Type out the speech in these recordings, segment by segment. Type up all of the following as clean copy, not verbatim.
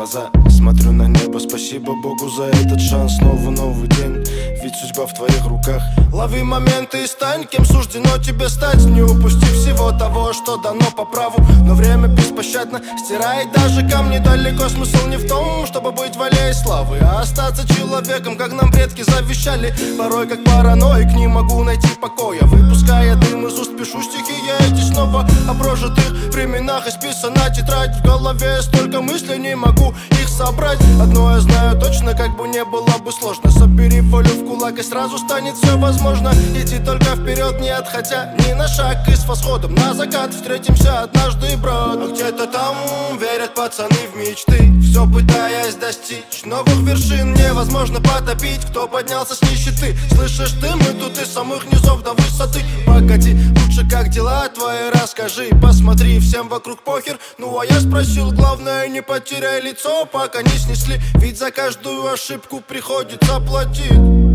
глаза, смотрю на небо, спасибо Богу за этот шанс. Снова новый день, ведь судьба в твоих руках. Лови моменты и стань, кем суждено тебе стать. Не упусти всего того, что дано по праву. Но время беспощадно стирает даже камни. Далеко смысл не в том, чтобы быть валей славы, а остаться человеком, как нам предки завещали. Порой как параноик не могу найти покоя. Выпуская дым из уст, пишу стихи я эти снова о прожитых временах. Исписана тетрадь, в голове столько мыслей, не могу их собрать. Одно я знаю точно, как бы не было бы сложно. Собери волю в кулак и сразу станет все возможно. Иди только вперед, не отходя ни на шаг. И с восходом на закат встретимся однажды, брат. А где-то там верят пацаны в мечты, все пытаясь достичь новых вершин. Невозможно потопить, кто поднялся с нищеты. Слышишь ты, мы тут из самых низов до высоты. Погоди, лучше как дела твои расскажи. Посмотри, всем вокруг похер. Ну а я спросил, главное не потеряй лицо, пока не снесли. Ведь за каждую ошибку приходится платить.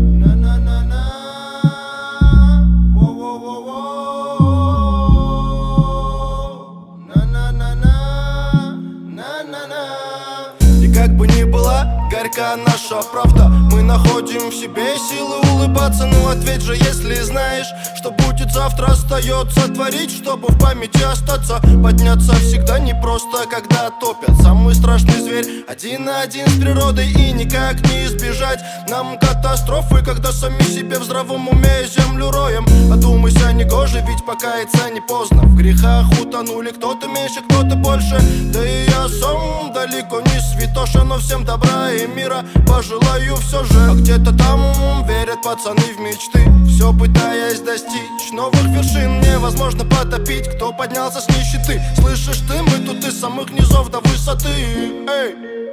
И как бы ни была горька наша правда, мы находим в себе силы улыбаться. Ну ответь же, если знаешь, что будет завтра, остается творить, чтобы в памяти остаться. Подняться всегда непросто, когда топят. Самый страшный зверь один на один с природой, и никак не избежать нам катастрофы, когда сами себе в здравом уме землю роем. Одумайся, негоже, ведь покаяться не поздно. В грехах утонули кто-то меньше, кто-то больше. Да и я сам далеко не святоша, но всем добра и мира пожелаю все же. А где-то там верят пацаны в мечты, все пытаясь достичь новых вершин. Невозможно потопить, кто поднялся с нищеты. Слышишь ты, мы тут из самых низов до высоты. Эй!